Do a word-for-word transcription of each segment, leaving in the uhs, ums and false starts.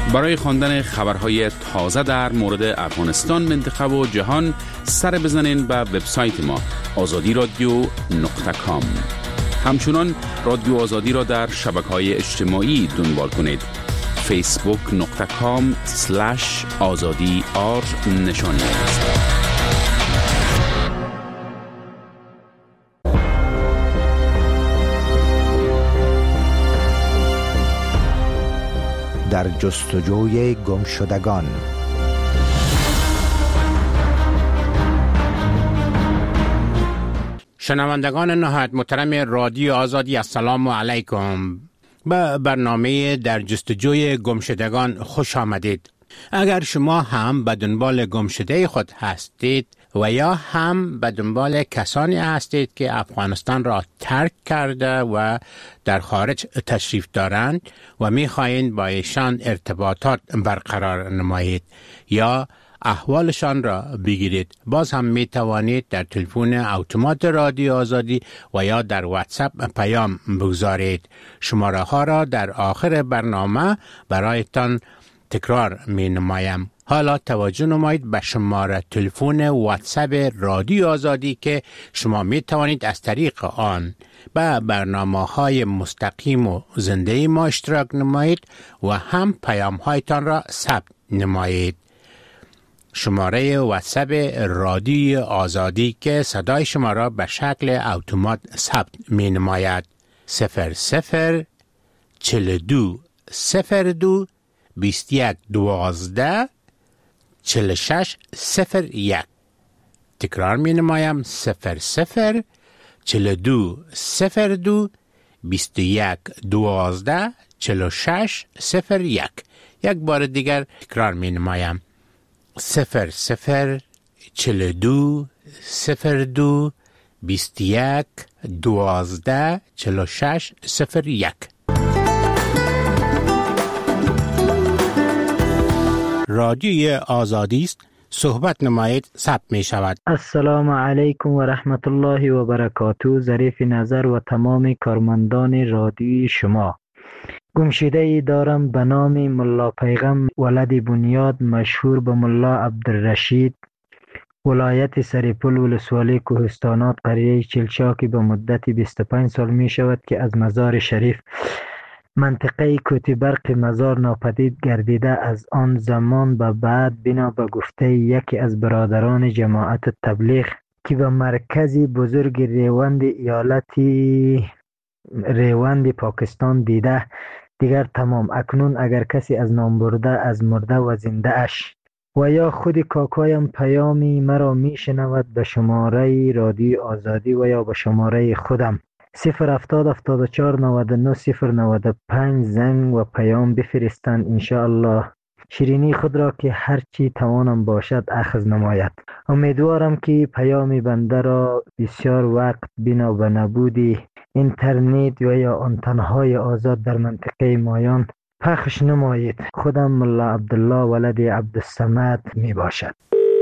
برای خواندن خبرهای تازه در مورد افغانستان، منطقه و جهان سر بزنین به وبسایت ما آزادی رادیو نقطه کام. همچنان رادیو آزادی را در شبکه‌های اجتماعی دنبال کنید. فیسبوک نقطه کام سلش آزادی آر نشانی است. در جستجوی گمشدگان. شنوندگان نهایت محترم رادیو آزادی، السلام علیکم. به برنامه در جستجوی گمشدگان خوش آمدید. اگر شما هم به دنبال گمشده خود هستید و یا هم به دنبال کسانی هستید که افغانستان را ترک کرده و در خارج تشریف دارند و می‌خواهید با ایشان ارتباطات برقرار نمایید یا احوالشان را بگیرید، باز هم می توانید در تلفن اتومات رادیو آزادی و یا در واتساپ پیام بگذارید. شماره ها را در آخر برنامه برایتان تکرار می نمایم. حالا توجه نمایید به شماره تلفن واتساپ رادیو آزادی که شما می توانید از طریق آن به برنامه های مستقیم و زنده ما اشتراک نمایید و هم پیام هایتان را ثبت نمایید. شماره واتساپ رادیو آزادی که صدای شما را به شکل اتومات ثبت می نماید صفر صفر چل دو صفر دو بیست یک دوازده چل شش صفر یک. تکرار می نمایم صفر صفر چل دو صفر دو بیست یک دوازده چل شش صفر یک. یک بار دیگر تکرار می نمایم صفر صفر چل دو صفر دو بیست یک دوازده چل شش صفر یک. رادیوی آزادی است، صحبت نمایید، ثبت می شود. السلام علیکم و رحمت الله و برکاته. ظریف نظر و تمام کارمندان رادیوی شما. گمشده ای دارم به نام ملا پیغم ولد بنیاد، مشهور به ملا عبدالرشید، ولایت سریپل، ولسوالی کوهستانات، قریه چلچاکی. به مدت بیست و پنج سال می شود که از مزار شریف منطقه کوتی برق مزار ناپدید گردیده. از آن زمان به بعد بنا به گفته یکی از برادران جماعت تبلیغ که به مرکزی بزرگ ریوند ایالتی ریوند پاکستان دیده، دیگر تمام. اکنون اگر کسی از نام برده از مرده و زنده اش و یا خود کاکایم پیامی مرا می شنود، به شماره رادیو آزادی و یا به شماره خودم صفر هفتاد هفتاد و چهار نود و نه صفر نود و پنج زنگ و پیام بفرستند. انشاءالله شیرینی خود را که هرچی توانم باشد اخذ نماید. امیدوارم که پیام بنده را بسیار وقت بنا به نبودی اینترنت و یا آنتنهای آزاد در منطقه مایان پخش نمایید. خودم ملا عبدالله ولد عبدالصمد می باشد.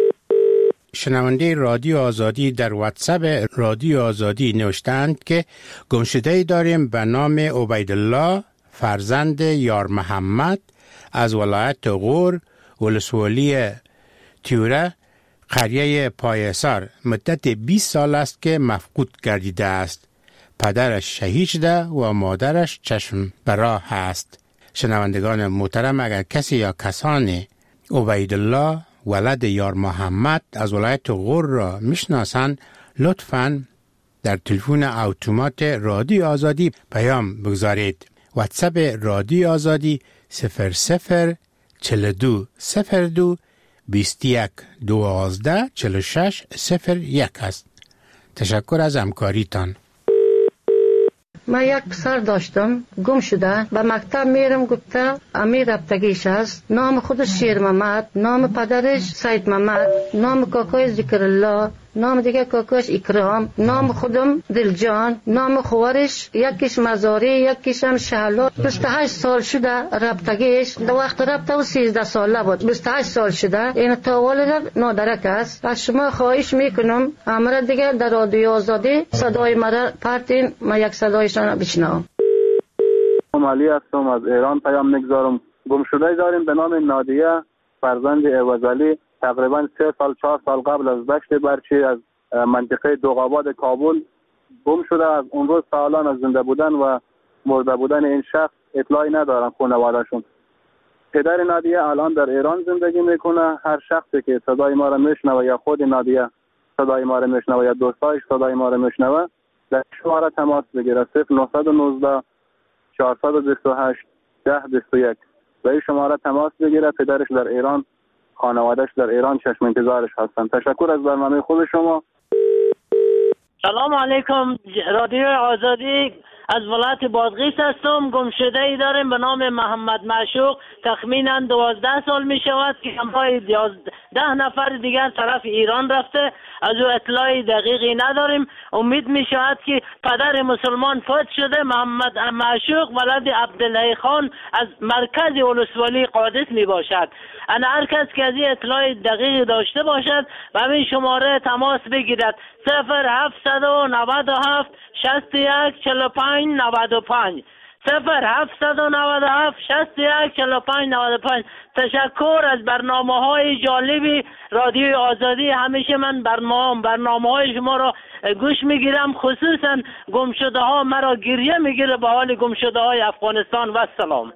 شنونده رادیو آزادی در واتساپ رادیو آزادی نوشتند که گمشده داریم به نام عبیدالله فرزند یار محمد از ولایت غور، ولسوالی تیوره، قریه پایسار. مدت بیست سال است که مفقود گردیده است. پدرش شهید شده و مادرش چشم به راه است. شنوندگان محترم، اگر کسی یا کسانی عبیدالله ولد یار محمد از ولایت غور را میشناسند، لطفاً در تلفن اتومات رادیو آزادی پیام بگذارید. واتساپ رادیو آزادی صفر صفر چل دو صفر دو بیست یک دوازده چل شش صفر یک است. تشکر از همکاریتان. من یک پسر داشتم گم شده، به مکتب میرم، گفته امیر رفتگیش است. نام خودش شیر محمد، نام پدرش سید محمد، نام کاکای ذکر الله، نام دیگه کاکاش اکرام، نام خودم دلجان، نام خوارش یکیش مزاری یکیش هم شهلا. بیست و هشت سال شده رفتگیش. در وقت رفته و سیزده ساله بود. بیست و هشت سال شده. این تا والد نادرک است. از شما خواهش میکنم امر دیگه در رادیو آزادی صدای مرا پرتین، من یک صدایشان بشنوم. علی هستم، از ایران پیام میگذارم. گمشده داریم به نام نادیه فرزند عوضعلی، تقریبا سه سال چهار سال قبل از دشت برچی از منطقه دوغاباد کابل گم شده. از اون روز تا الان از زنده بودن و مرده بودن این شخص اطلاعی ندارن خانواده‌شون. پدر نادیه الان در ایران زندگی میکنه. هر شخصی که صدای ما را میشنوه یا خود نادیه صدای ما را میشنوه یا دوستایش صدای ما را میشنوه، در شماره تماس بگیره صفر نه یک نه چهارصد و بیست و هشت ده بیست و یک. به این شماره تماس بگیره. پدرش در ایران، خانواده‌اش در ایران چشم انتظارش هستن. تشکر از برنامه خود شما. سلام علیکم. رادیو آزادی از ولایت بادغیس هستم. گمشده ای داریم به نام محمد معشوق. تخمینا دوازده سال می شود که همراه ده نفر دیگر طرف ایران رفته. از او اطلاعی دقیقی نداریم. امید می شود که پدر مسلمان فوت شده. محمد معشوق ولد عبدالله خان از مرکز ولسوالی قادس می باشد. انا هر کس که از این اطلاع دقیق داشته باشد و همین شماره تماس بگیرد صفر هفتصد و نود و هفت شصت و یک چهل و پنج نود و پنج صفر هفتصد و نود و هفت شصت و یک چهل و پنج نود و پنج. تشکر از برنامه های جالبی رادیو آزادی. همیشه من برنامه برنامه های شما را گوش میگیرم، خصوصا گمشده ها مرا گریه میگیره به حال گمشده های افغانستان. و سلام.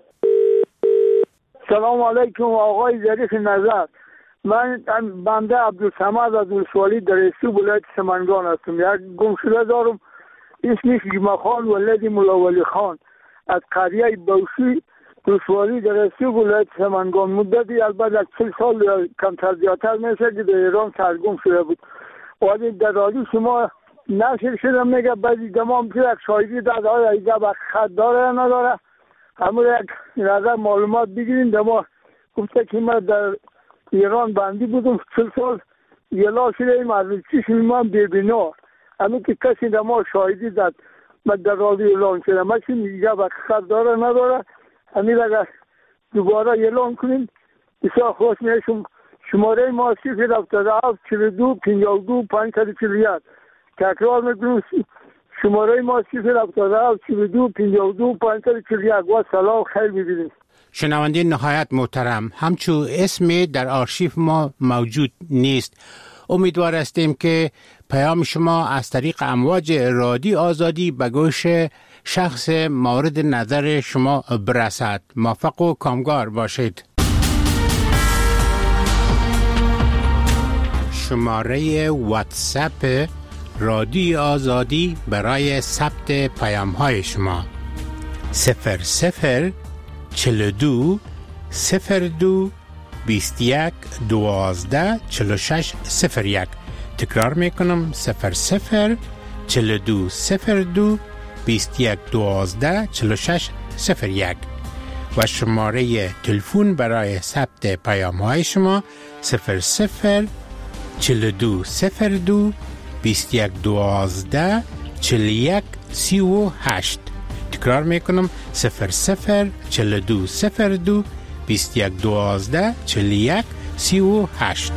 سلام علیکم آقای ظریف نظر. من بنده عبدالصمد از ولسوالی در استو ولایت سمنگان هستم. یک گمشده دارم اسمش جمعه خان ولد مولا ولی خان از قریه بوشی ولسوالی در استو ولایت سمنگان. مدتی البته از چل سال یا کمتر زیادتر میشه که در ایران سرگم شده بود. ولی در رادیو شما نشر شده میگه بعضی دمام که یک شاهدی داده های ایجا با خط داره یا نداره. همون یک نظر معلومات بگیریم. در ما گفته که من در ایران بندی بودم چل سال یلا شده ایم از چشم من ببینا. همین که کسی در ما شاهدی داد من در رادیو اعلان شده. من چی میگه با خط داره نداره. همین اگر دوباره اعلان کنیم بسیار خوش میشم. شماره ما صفر هفتاد و هفت چهل و دو پنجاه و دو پانصد و چهل و یک. تکرار میکنم شماره ما صفر هفتاد و هفت چهل و دو پنجاه و دو پانصد و چهل و یک. و سلام خیر ببینید. شنونده نهایت محترم، همچون اسمی در آرشیو ما موجود نیست. امیدوار هستیم که پیام شما از طریق امواج رادیو آزادی به گوش شخص مورد نظر شما برسد. موفق و کامگار باشید. شماره واتساپ رادیو آزادی برای ثبت پیام های شما صفر صفر چهل و دو صفر دو بیست و یک دوازده چهل و شش صفر یک. تکرار میکنم صفر صفر چهل و دو صفر دو بیست و یک دوازده چهل و شش صفر یک. و شماره تلفن برای ثبت پیام های شما صفر صفر چهل و دو صفر دو بیست و یک دوازده چهل و یک سی و هشت. تکرار میکنم صفر صفر چهل و دو صفر دو بیست و یک دوازده چهل و یک سی و هشت.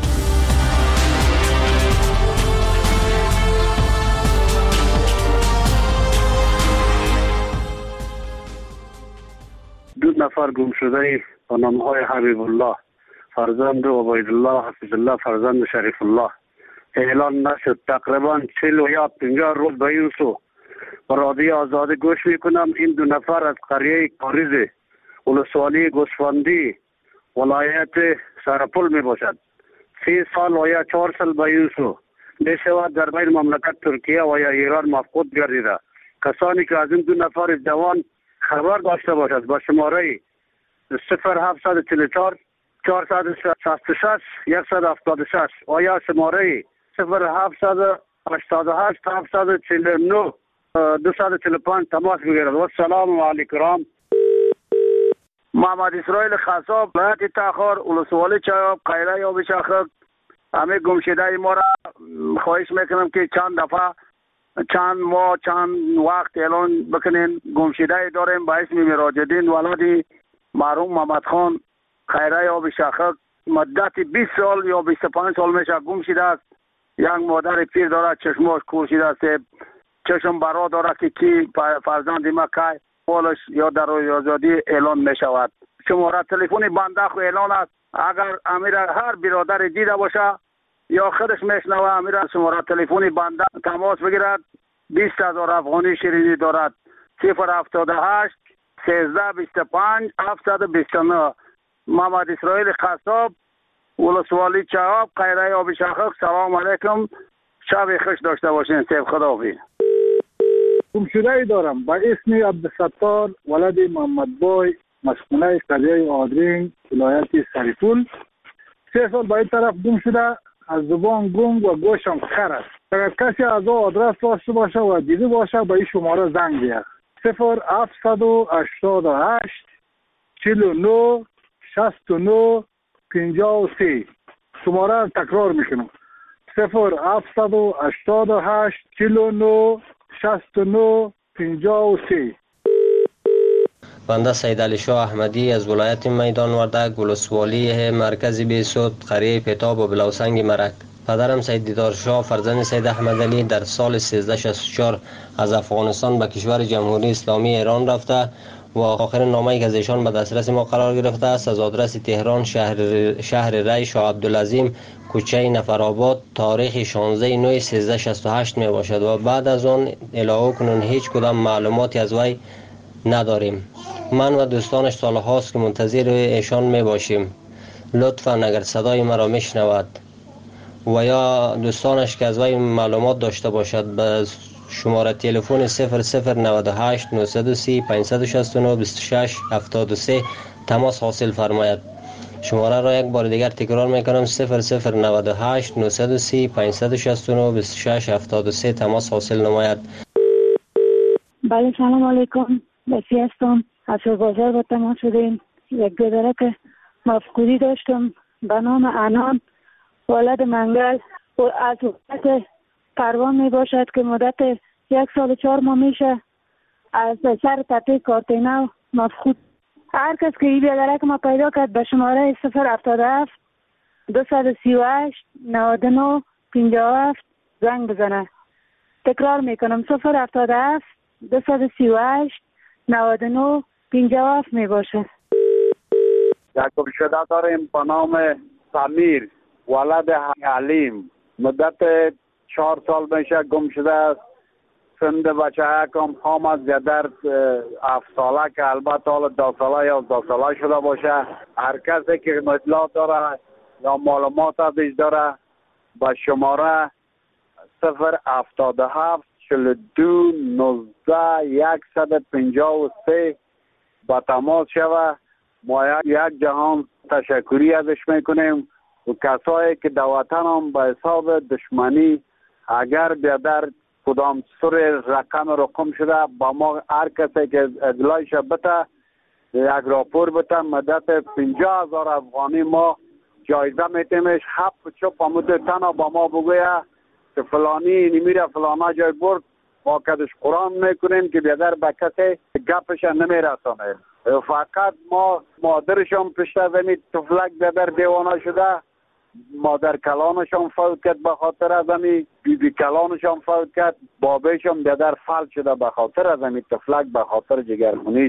دو نفر گم شده با نامهای حبیب الله فرزند عبید الله حفظ الله فرزند شریف الله اعلان نشد. تقریبا چهل و یا پنجاه روز به این سو با رادیو آزادی گوش میکنم. این دو نفر از قریه کاریز ولسوالی گوسفندی ولایت سرپل می باشد. سی سال و یا چهار سال به این سو می شود در بین مملکت ترکیه و یا ایران مفقود گردیده. کسانی که از این دو نفر جوان خبر داشته باشد با شماره صفر هفتصد و چهل و چهار چهارصد و شصت و شش صد و هفتاد و شش و یا شماره صفر هفتصد و هشتاد و هشت هفتصد و چهل و نه دویست و چهل و پنج تماس بگیرد. و السلام علیکم. محمد اسرائیل خصاب ولایت تخار ولسوالی چایاب قیره یا بشاخک. همه گمشده ما را خواهش میکنم که چند دفعه چند ماه چند وقت اعلان بکنین. گمشده داریم با اسم مراجدین ولد مرحوم محمد خان خیره یا بشاخک. مدت بیست سال یا بیست و پنج سال میشه گم شده است. یک مادر پیر داره چشماش کور شده است. چشم برا داره که کی فرزند ما که بالش یا در روی آزادی اعلان می شود. شماره تلفن بنده خو اعلان است. اگر امیر هر برادر دیده باشه یا خودش میشنوه امیر شماره تلفن بنده تماس بگیرد. بیست هزار افغانی شیرینی دارد. صفر هفتاد و هشت سیزده بیست و پنج هفتصد و بیست و نه. محمد اسرائیل قصاب، ولسوالی چهاب، قیره آب شخص. سلام علیکم، شب خوش داشته باشین. سیف خداحافظ. گمشده ای دارم به اسم عبدالستار ولد محمد بای، مسکونه قریه آدرین، ولایت سریپول. سه سال به این طرف گم شده. از زبان گنگ و گوشم خر است. اگر کسی از او آدرس داشته باشه و دیده باشه به این شماره زنگ بیاد. صفر هفتصد و هشتاد و هشت چهل و نه شصت و نه پنجاه و سه. شماره را تکرار میکنم. صفر هفتصد و هشتاد و هشت چهل و نه شصت و نه پنجاه و سه. بنده سید علی شاه احمدی از ولایت میدان وردک، ولسوالی مرکز بیسود، قریه پتاب و بلوسنگ مرک. پدرم سید دیدار شاه فرزند سید احمد علی در سال سیزده شصت و چهار از افغانستان به کشور جمهوری اسلامی ایران رفته و آخرین نامه‌ای که از ایشان به دسترس ما قرار گرفته است از آدرس تهران، شهر شهر ری، شاه عبدالعظیم، کوچه نفرآباد، تاریخ شانزده نه سیزده شصت و هشت می باشد و بعد از آن الهو کنون هیچ کدام معلوماتی از وی نداریم. من و دوستانش سال هاست که منتظر ایشان می باشیم. لطفاً اگر صدای مرا میشنود و یا دوستانش که از وی معلومات داشته باشد به شماره تلفن صفر صفر نود و هشت نهصد و سی پانصد و شصت و نه بیست و شش هفتاد و سه تماس حاصل فرماید. شماره را یک بار دیگر تکرار میکنم. صفر صفر نود و هشت نهصد و سی پانصد و شصت و نه بیست و شش هفتاد و سه تماس حاصل نماید. بله سلام علیکم. بسی هستم. از بازار با تماس شدیم. یک گذره که مفقودی داشتم به نام انان ولد منگل و از وقت پروان می باشد که مدت یک سال و چهار ماه میشه از سر تپه کارتینو مفقود. هر کس که این بیادره که ما پیدا کرد به شماره صفر هفتاد و هفت دویست و سی و هشت نود و نه پنجاه و هفت زنگ بزنه. تکرار میکنم صفر هفتاد و هفت دویست و سی و هشت نود و نه پنجاه و هفت می باشه. یک گمشده داریم به نام سمیر ولد حلیم. مدت چهار سال میشه گم شده است. سند بچه یکم حامد زیادر هفت ساله که البته حالا دو ساله یا دو ساله شده باشه. هر کسی که اطلاع داره یا معلومات ازش داره به شماره صفر هفتاد و هفت چهل و دو نوزده یکصد و پنجاه و سه با تماس شوه. ما یک جهان تشکری ازش میکنیم و کسایی که در وطن هم به حساب دشمنی اگر بیادر کدام سر رقم رقم شده با ما هر کسی که اطلاعش بده یک راپور بده مدت پنجاه هزار افغانی ما جایزه میتیمش. هفت چوب امود تنها با ما بگویه که فلانی نمیره فلانا جای برد ما کدش قرآن میکنیم که بیادر به کسی گپش نمیرسانه. فقط ما مادرشان پشت زمین تفلک بیادر دیوانه شده. مادر کلانشان فوت کرد به خاطر از امی، بی بی کلانشان فوت کرد، بابیشان بیادر فلج شده به خاطر از امی تفلک، به خاطر جگرخونیش.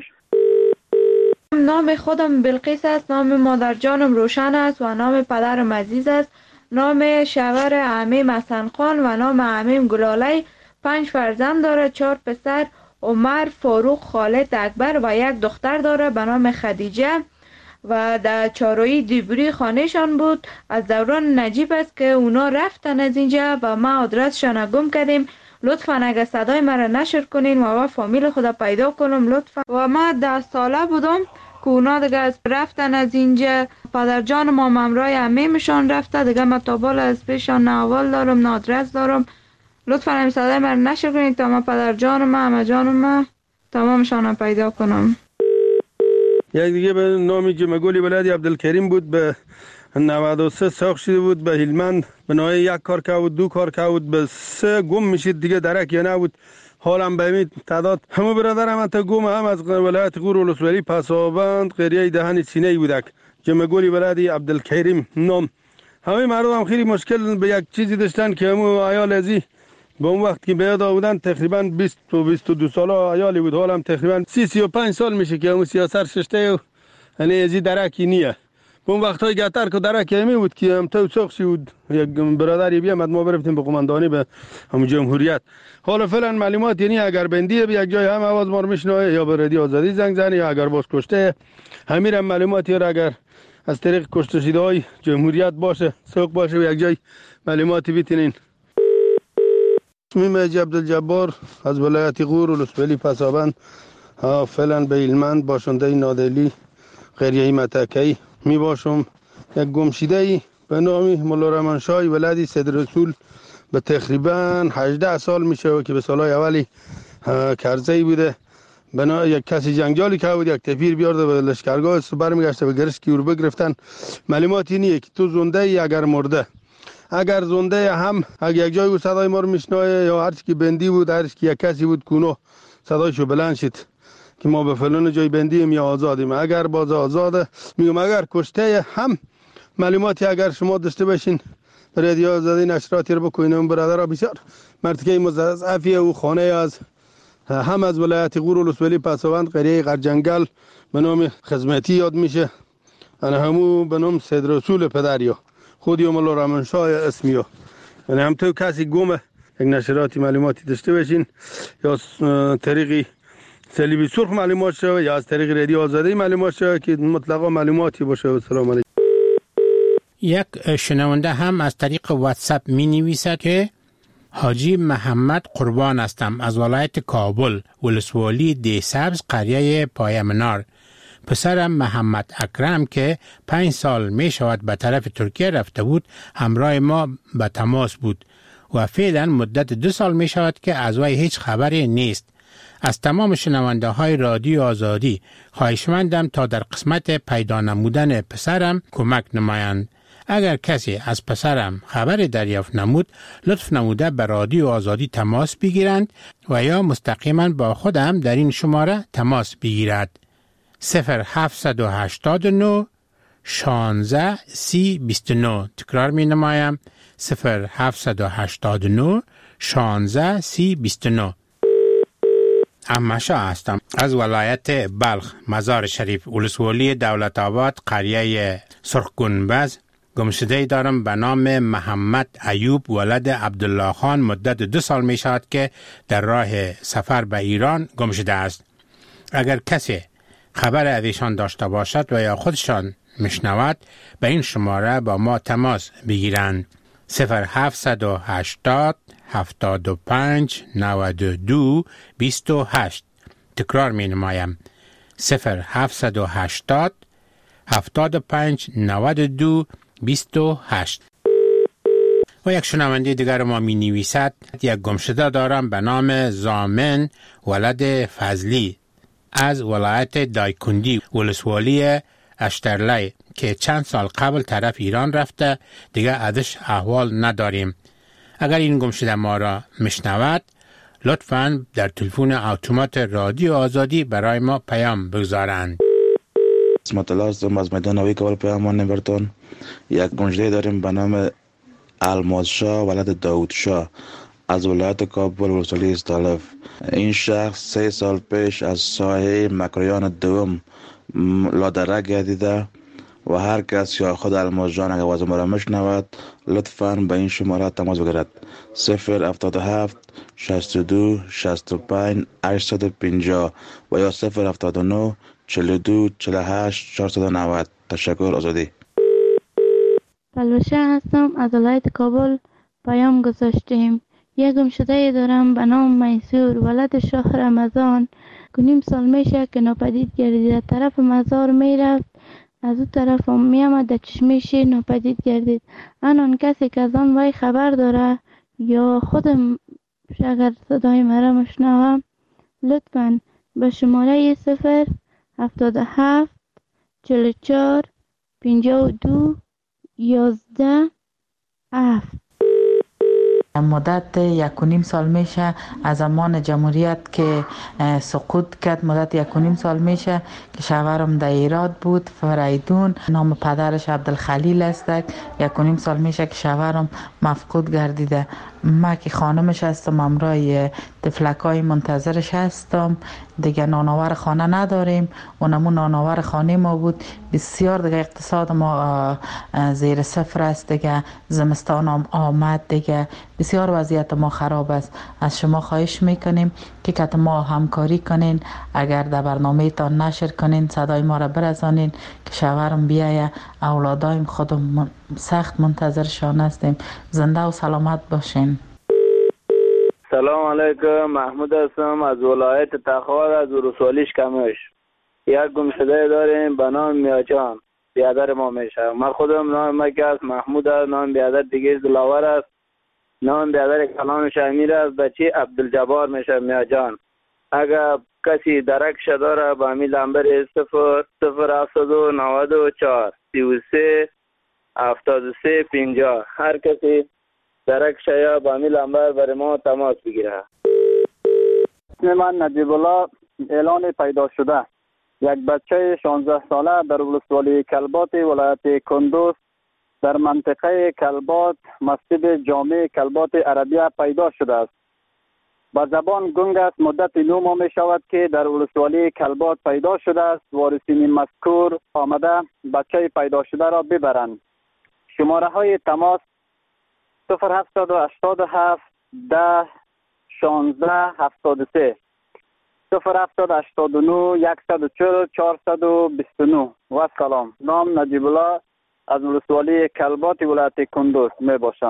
نام خودم بلقیس است، نام مادر جانم روشن است و نام پدرم عزیز است. نام شوهر عمیم حسن خان و نام عمیم گلاله. پنج فرزند داره، چهار پسر عمر، فاروق، خالد، اکبر و یک دختر داره به نام خدیجه و در چهارراه دیبری خانهشان بود. از دوران نجیب است که اونا رفتن از اینجا و ما آدرسشان گم کردیم. لطفا اگر صدای مرا نشر کنین و ما فامیل خدا پیدا کنم لطفا. و ما ده ساله بودم که اونا دیگه از رفتن از اینجا. پدر جان ما ممرای عمیمشان رفته دیگه. ما تا بالا از پیشان نه احوال دارم نه آدرس دارم. لطفا همین صدای مرا نشر کنین تا ما پدر جان ما همه جان ما تمامشان پیدا کنم. یک دیگه به نامی جمگولی ولادی عبدالکریم بود، به نود و سه ساخت شده بود، به هلمند به نوعی یک کار که بود، دو کار که بود، به سه گم میشید دیگه درک یا نبود. حالم به این تعداد همه برادرم حتی گم هم از ولایت غور ولسوالی پسابند قریه دهن سینه بودک. جمگولی ولادی عبدالکریم نام. همه مردم خیلی مشکل به یک چیزی داشتن که همو عیال ازی به اون وقت که بیادا بودن تقریبا بیست و بیست و دو ساله عیالی بود. حالم تقریبا سی سی و پنج سال میشه که همو سیاست ششته و یعنی ازی درکی نیه. اون وقتای گتر که درکی همی بود که هم تو سخشی بود یک برادری بیامد ما برفتیم به قماندانی به همون جمهوریت. حالا فعلا معلومات یعنی اگر بندیه به یک جای هم آواز ما رو میشنوه یا به رادیو آزادی زنگ زنه یا اگر باز کشته همین هم معلوماتی را اگر از طریق کشته شده های جمهوریت باشه سوق باشه به یک جای معلوماتی بیتینین. اسمیم عبدالجبار از ولایت غور و لسبلی پسابند فعلا به هلمند باشنده نادلی قریه متکی می باشم. یک گمشیده ای به نام مولا رحمانشاه ولدی صدر رسول به تقریبا هجده سال میشه که به سالهای اولی کرزی بوده. بنا یک کسی جنگجالی که بود یک تفیر بیارده به لشکرگاه برمیگشته به گرشکی رو بگرفتن. معلوماتی نیه که تو زنده ای اگر مرده. اگر زنده هم اگر یک جای بود صدای ما رو میشنوه یا هر چی که بندی بود هر چی که یک کسی بود کونو صدایشو بلند شد که ما به فلان جای بندیم یا آزادیم. اگر باز آزاده میگم اگر کشته هم معلوماتی اگر شما داشته باشین رادیو آزادی نشراتی رو بکنین. اون برادرها بسیار مرتکه مضاعفیه و خانه از هم از ولایت غور و لسبلی پسابند قریه قرجنگل به نام خدمتی یاد میشه. انا همو به نام صدر رسول پدریا خودی مولا رحمانشاه اسمیو. یعنی هم تو کسی گمه یک نشراتی معلوماتی داشته باشین یا طریقی صلیبی سرخ معلومات شوه یا از طریق رادیو آزادی معلومات شوه که مطلقا معلوماتی باشه. سلام علیکم. یک شنونده هم از طریق واتساپ می نویسد که حاجی محمد قربان هستم از ولایت کابل ولسوالی دی سبز قریه پای منار. پسرم محمد اکرم که پنج سال می شود به طرف ترکیه رفته بود همراه ما به تماس بود و فعلا مدت دو سال می شود که از وی هیچ خبری نیست. از تمام شنونده های رادیو آزادی خواهشمندم تا در قسمت پیدا نمودن پسرم کمک نمایند. اگر کسی از پسرم خبر دریافت نمود لطف نموده به رادیو آزادی تماس بگیرند و یا مستقیما با خودم در این شماره تماس بگیرد. صفر هفت هشت نه شانزده سی بیست و نه. تکرار می نمایم صفر هفت هشت نه شانزده سی بیست و نه. احمدشاه هستم از ولایت بلخ مزار شریف ولسوالی دولت آباد قریه سرخ گنبز. گمشده دارم به نام محمد ایوب ولد عبدالله خان. مدت دو سال می شود که در راه سفر به ایران گمشده است. اگر کسی خبر از ایشان داشته باشد و یا خودشان میشنود به این شماره با ما تماس بگیرند. صفر هفت هشتاد هفتاد و پنج نود و دو بیست و هشت. تکرار می نمایم صفر هفت هشتاد هفتاد و پنج نود و دو بیست و هشت. و یک شنونده دیگر ما می نویسد یک گمشده دارم به نام زامن ولد فضلی از ولایت دایکندی ولسوالی اشترلی که چند سال قبل طرف ایران رفته دیگه ازش احوال نداریم. اگر این گمشده ما را میشنود لطفاً در تلفن اتومات رادیو آزادی برای ما پیام بگذارند. اسمت الله هستم از میدان نوی کابل پیامان نبرتون. یک گمشده داریم به نام الماس شاه ولد داود شاه از ولایت کابل ولسوالی استالف. این شخص سه سال پیش از ساحه مکریان دوم لادره گردیده و هر کس یا خود الماس جان اگر واسه ما را میشنود لطفاً به این شماره تماس بگیرد. صفر هفتاد و هفت شصت و دو شصت و پنج هشتصد و پنجاه و یا صفر هفتاد و نه چهل و دو چهل و هشت چهارصد و نود. تشکر. آزادی. پلوشه هستم از ولایت کابل پیام گذاشتیم. یک گمشده دارم به نام میسور ولد شاه رمضان که نیم سال میشه که ناپدید گردید. طرف مزار میرفت از اون طرف هم میامد در چشمه شیر ناپدید گردید. آنان کسی که از آن وی خبر داره یا خودم اگر صدای مرا مشنوم لطفاً به شماره صفر هفتاد و هفت چهل و چهار پنجاه و دو یازده هفت. مدت یک و نیم سال میشه از زمان جمهوریت که سقوط کرد. مدت یک و نیم سال میشه که شوهرم در ایراد بود فریدون. نام پدرش عبدالخلیل است. یک و نیم سال میشه که شوهرم مفقود گردیده. ما که خانمش هستم، همراه تفلکای منتظرش هستم. دیگه نانآور خانه نداریم، اونمون نانآور خانه ما بود. بسیار دیگه اقتصاد ما زیر صفر است. دیگه زمستان هم آمد، دیگه بسیار وضعیت ما خراب است. از شما خواهش میکنیم که کت ما همکاری کنین، اگر در برنامه تان نشر کنین، صدای ما را برسانین که شوهرم بیایه. اولادایم خودم سخت منتظرشان هستیم. زنده و سلامت باشین. سلام علیکم، محمود هستم از ولایت تخار، از ولسوالی کمش. یک گمشده داریم به نام میاجان، بیادر ما میشه. من خودم نام مکه است، محمود است. نام بیادر دیگه دلاور است. نام بیادر کلانش امیر است. بچه عبدالجبار میشه میاجان. اگر کسی درک داره با امی لنبر صفر صفر هفتاد و نود و چهار سی و سه هفتاد و سه پنجاه، هر کسی درک یا با امی لنبر برای ما تماس بگیره. اسم من نجیب الله، اعلان پیدا شده. یک بچه شانزده ساله در ولسوالی کلبات ولایت کندوز در منطقه کلبات مسجد جامع کلبات عربیه پیدا شده است. با زبان گنگ است. مدت نو ماه می شود که در ولسوالی کلبات پیدا شده است. وارثین مذکور آمده بچه پیدا شده را ببرند. شماره های تماس صفر هفتاد و هشتاد و هفت ده شانزده هفتاد و سه، صفر هفتاد هشتاد و نه یکصد و چهل چهارصد و بیست و نه. و سلام. نام نجیب الله از ولسوالی کلبات ولایت کندوز می باشم.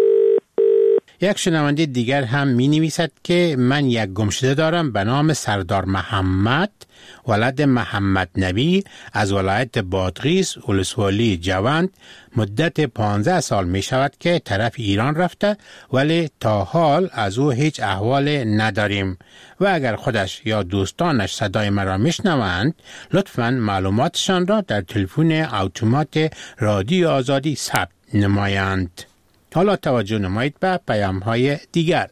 یک شنونده دیگر هم می نویسد که من یک گمشده دارم به نام سردار محمد ولد محمد نبی از ولایت بادغیس ولسوالی جوند. مدت پانزده سال می شود که طرف ایران رفته، ولی تا حال از او هیچ احوال نداریم و اگر خودش یا دوستانش صدای مرا میشنوند لطفاً معلوماتشان را در تلفن اتومات رادیو آزادی ثبت نمایند. حالا توجه نمایید به پیام های دیگر.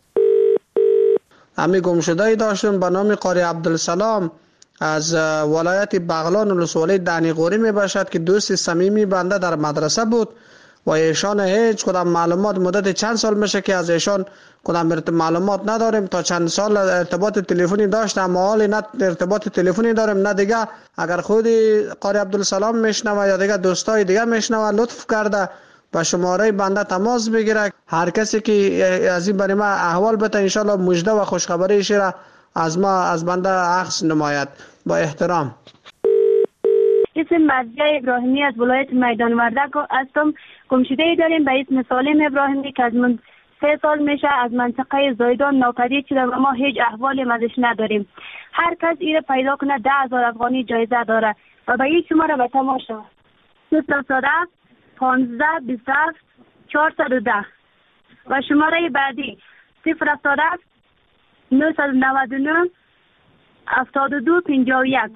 امی گمشده‌ای داشتم به نام قاری عبدالسلام از ولایت بغلان ولسوالی دنیقوری می باشد که دوست صمیمی بنده در مدرسه بود و ایشان هیچ کدام معلومات مدت چند سال میشه که از ایشان کدام معلومات نداریم. تا چند سال ارتباط تلفنی داشتم، اما حالی نه ارتباط تلفنی داریم نه دیگه. اگر خودی قاری عبدالسلام میشنوه یا دیگه دوستای دیگه میشنوه لطف کرده با شماره بنده تماس بگیره. هر کسی که از این برای ما احوال بده انشالله مژده و خوشخبریش را از ما از بنده عکس نماید. با احترام. اسم مرضیه ابراهیمی از ولایت میدان وردک هستم. گمشده‌ای داریم به اسم سالم ابراهیمی که از من سه سال میشه از منطقه زایدان ناپدید شده و ما هیچ احوالی ازش نداریم. هر کس ایره پیدا کنه ده هزار افغانی جایزه داره و به این شماره به تماشا صفر صد پانزده بیست و هفت چهارصد و ده و شماره بعدی صفر هفتاد و هفت نهصد و نود و نه هفتاد و دو پنجاه و یک.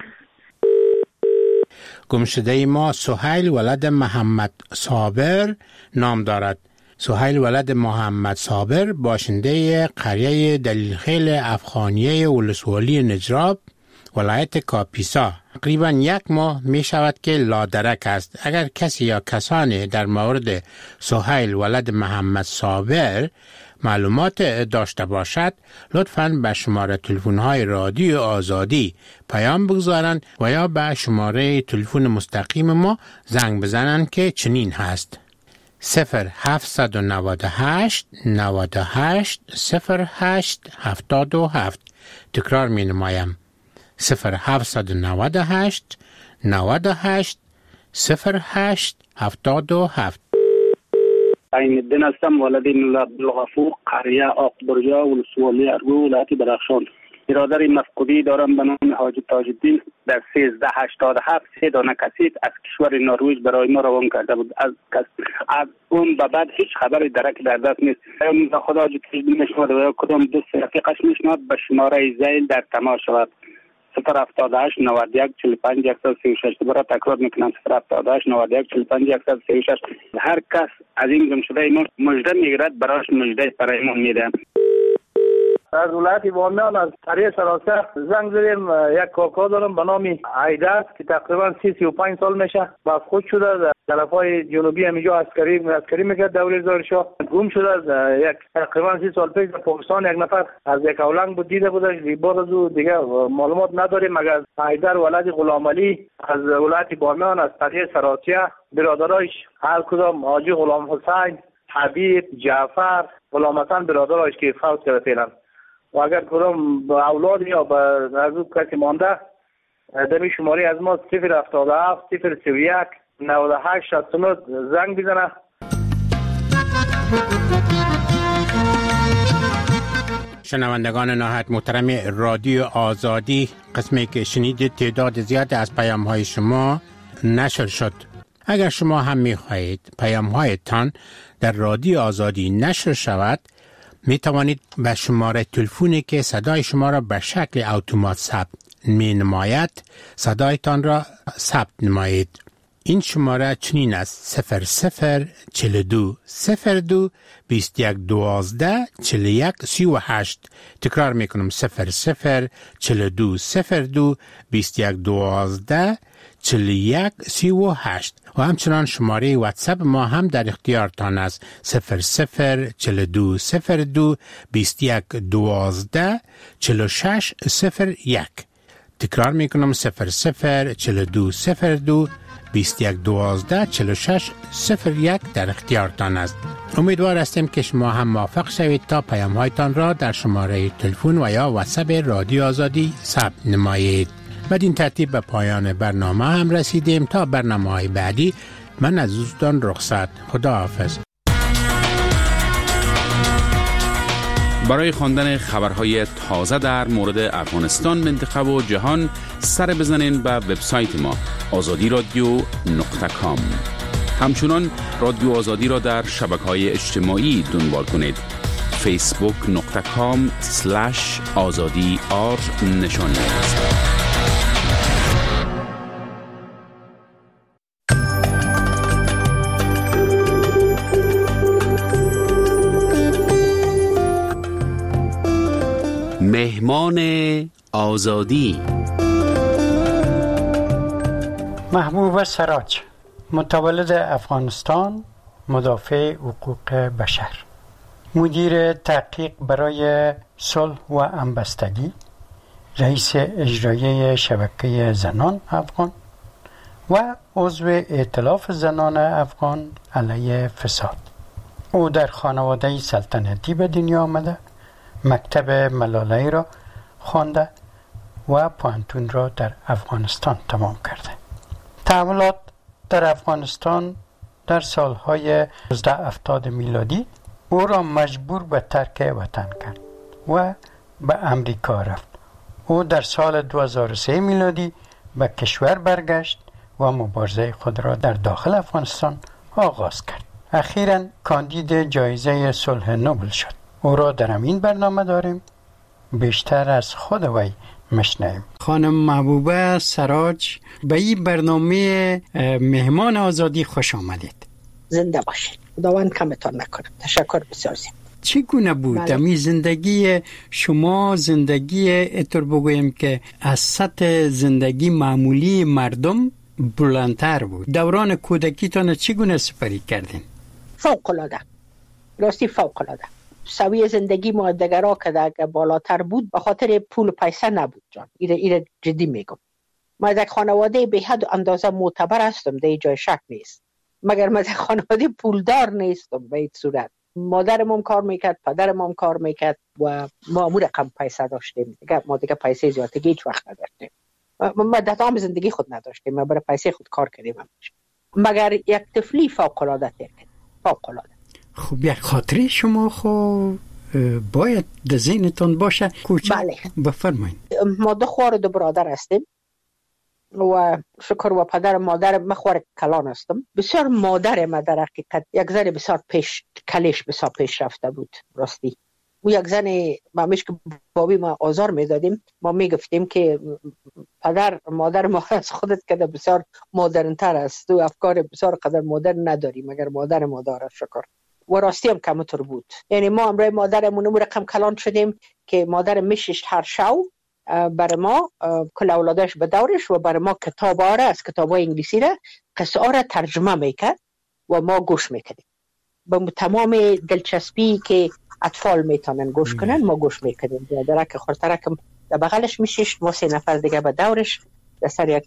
گمشده ما سهیل ولد محمد صابر نام دارد. سهیل ولد محمد صابر باشنده قریه دلیلخیل افغانیه ولسوالی نجراب ولایت کاپیسا تقریبا یک ماه می شود که لادرک است. اگر کسی یا کسانی در مورد سهیل ولد محمد صابر معلومات داشته باشد لطفاً به شماره تلفن های رادیو آزادی پیام بگذارند و یا به شماره تلفن مستقیم ما زنگ بزنند که چنین هست: صفر هفتصد و نود و هشت نود و هشت صفر هشت هفتاد و هفت. تکرار می نمایم: صفر هفتصد و نود و هشت نود و هشت صفر هشت هفتاد و هفت. عین الدین هستم، ولد عبدالغفور، قریه آقبرجا ولسوالی ارگو ولایت درخشان. برادر مفقودی دارم به نام حاج تاج الدین در سیزده هشتاد و هفت سه دانه کسیت از کشور نروژ برای ما روان کرده بود. از از اون به بعد هیچ خبری درک در دست نیست. یا خدا حاج تاج الدین میشنود و یا کدام دوست رفیقش میشنود به شماره زیل در تماس شود: صفر هفتاد و هشت نود و یک چهل و پنج صد و سی و شش. دوباره تکرار میکنم: صفر هفتاد و هشت نود و یک چهل و پنج صد و سی و شش. هر کس از این گمشده ما مژده میگیرد براش مژده برای ما میده. از ولایت بامیان از قریه سراسر زنگ زدیم. یک کاکا دارم به نام عیده است که تقریبا سی سی و پنج سال میشه. مفقود شده. طرفای جنوبی همینجا عسکری عسکری میکرد دوره زار شاه گم شده از یک تقریبا سی سال پیش در پاکستان یک نفر از یک اولنگ بود دیده بودش بعد از او دیگه معلومات نداریم مگر از حیدر ولد غلام علی از ولایت بامیان از طریق سراتیه برادرایش هر کدام حاجی غلام حسین حبیب جعفر غلام حسن برادرایش که فوت کرده فعلا و اگر کدام اولاد یا از او کسی مانده دمی شماری از ما صفر هفتاد و هفت صفر سی و یک نود و هشت شصت و نه زنگ بزنه. شنوندگان نهایت محترم رادیو آزادی، قسمی که شنیدید تعداد زیاد از پیام های شما نشر شد. اگر شما هم می خواهید پیام هایتان در رادیو آزادی نشر شود، می توانید به شماره تلفنی که صدای شما را به شکل اتومات ثبت می نماید صدایتان را ثبت نمایید. این شماره چنین است: صفر صفر چل دو صفر دو بیست یک دوازده چل یک سی و هشت. تکرار میکنم: صفر صفر چل دو صفر دو بیست یک دوازده چل یک سی و هشت. و همچنان شماره واتساپ ما هم در اختیارتان است: صفر صفر چل دو صفر دو بیست یک دوازده چل شش صفر یک. تکرار میکنم: صفر صفر چل دو صفر دو بیست یک دوازده چل شش صفر یک در اختیارتان است. امیدوار هستیم که شما هم موفق شوید تا پیام هایتان را در شماره تلفن و یا واتساپ رادیو آزادی ثبت نمایید. بدین ترتیب به پایان برنامه هم رسیدیم. تا برنامه های بعدی من از دوستان رخصت. خدا حافظ. برای خواندن خبرهای تازه در مورد افغانستان، منطقه و جهان سر بزنین به وبسایت ما آزادی رادیو نقطه کام. همچنان رادیو آزادی را در شبکه‌های اجتماعی دنبال کنید: فیسبوک نقطه کام سلش آزادی آر نشان دهید. مهمان آزادی محبوب سراج، متولد افغانستان، مدافع حقوق بشر، مدیر تحقیق برای صلح و همبستگی، رئیس اجرایی شبکه زنان افغان و عضو ائتلاف زنان افغان علیه فساد. او در خانواده سلطنتی به دنیا آمده، مکتب ملالایی را خوانده و پوهنتون را در افغانستان تمام کرده. تحولات در افغانستان در سالهای هزار و نهصد و هفتاد میلادی او را مجبور به ترک وطن کرد و به امریکا رفت. او در سال دو هزار و سه میلادی به کشور برگشت و مبارزه خود را در داخل افغانستان آغاز کرد. اخیراً کاندید جایزه صلح نوبل شد. او را در همین برنامه داریم، بیشتر از خود وی مشنویم. خانم محبوبه سراج، به این برنامه مهمان آزادی خوش آمدید. زنده باشید. خداوند کمتان نکنه. تشکر بسیار زیاد. چگونه بود بله. امی زندگی شما، زندگی اتر بگویم که از سطح زندگی معمولی مردم بلندتر بود؟ دوران کودکیتان چگونه سپری کردین؟ فوق العاده. راستی فوق العاده. سوی زندگی ما دگرا که که بالاتر بود به خاطر پول و پیسه نبود جان. ایره ایره جدی میگم. ما از یک خانواده به حد و اندازه معتبر هستم، در جای شک نیست. مگر ما از یک خانواده پولدار نیستم به این صورت. مادرم کار میکرد، پدرم کار میکرد و ما امور رقم پیسه داشتیم. دیگه ما دیگه پیسه زیادی هیچ وقت نداشتیم. ما در تمام زندگی خود نداشتیم. ما برای پیسه خود کار کردیم. مگر یک طفلی فوق العاده تیر کرد. فوق العاده. خب یک خاطره شما خو باید در ذهنتان باشه. کوچه بله. بفرمایید. ما دو خوار دو برادر هستیم و شکر و پدر مادر مخوار کلان هستم. بسیار مادر ما در حقیقت یک زن بسیار پیش کلیش بسیار پیش رفته بود. راستی او یک زن ما میش که بابی ما آزار میدادیم، ما میگفتیم که پدر مادر ما از خودت که بسیار مدرن‌تر است، تو افکار بسیار قدر مدرن نداری مگر مادر ما داره. شکر و راستی هم کمتر بود. یعنی ما امروز مادرمون رو رقم کلان شدیم که مادر میشش هر شو برای ما کل اولادش به دورش و برای ما کتاب ها را از کتاب های انگلیسی را قصه ها را ترجمه میکرد و ما گوش میکردیم. به تمام دلچسبی که اطفال میتونن گوش کنن ما گوش میکردیم. درک خورترکم در بغلش میشیش، ما سه نفر دیگه به دورش در سر یک